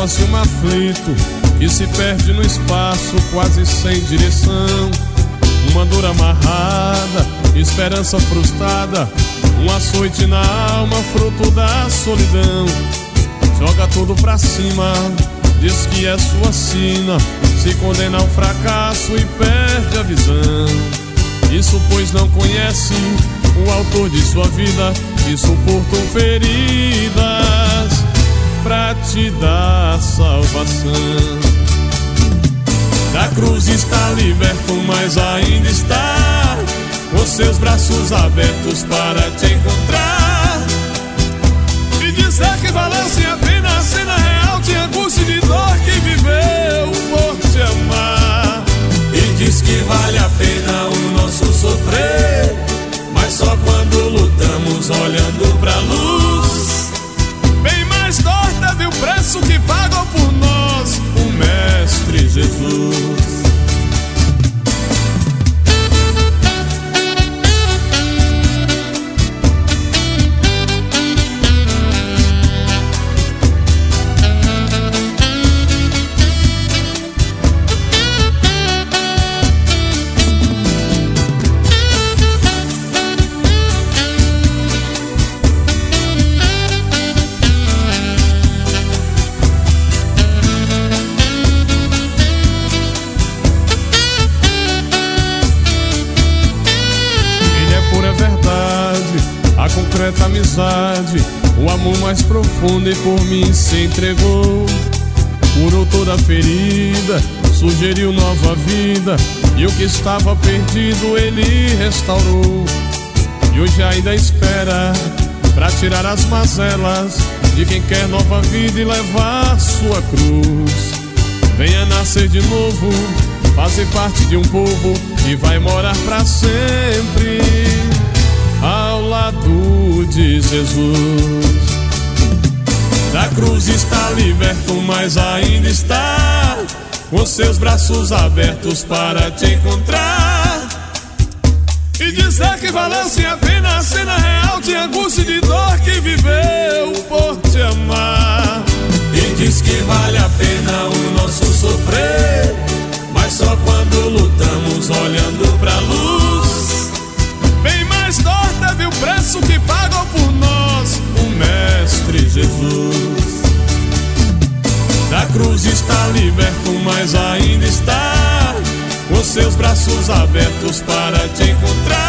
voz de um aflito que se perde no espaço quase sem direção. Uma dor amarrada, esperança frustrada, um açoite na alma, fruto da solidão. Joga tudo pra cima, diz que é sua sina, se condena ao fracasso e perde a visão. Isso pois não conhece o autor de sua vida, que suportou feridas pra te dar salvação. Da cruz está liberto, mas ainda está com seus braços abertos para te encontrar e dizer que valeu sim a pena. A cena real de angústia e de dor que viveu por te amar. E diz que vale a pena o nosso sofrer, mas só quando lutamos olhando pra luz. Bem mais dor teve o preço que pagou por nós o Mestre Jesus. A concreta amizade, o amor mais profundo, e por mim se entregou. Curou toda ferida, sugeriu nova vida, e o que estava perdido ele restaurou. E hoje ainda espera pra tirar as mazelas de quem quer nova vida e levar sua cruz. Venha nascer de novo, fazer parte de um povo que vai morar pra sempre ao lado de Jesus. Da cruz está liberto, mas ainda está com seus braços abertos para te encontrar e dizer que valeu sim a pena. A cena real de angústia e de dor que viveu por te amar. E diz que vale a pena o nosso sofrer, mas só quando lutamos olhando pra luz. Bem mais dor teve o preço que pagou por nós o Mestre Jesus. Da cruz está liberto, mas ainda está com seus braços abertos para te encontrar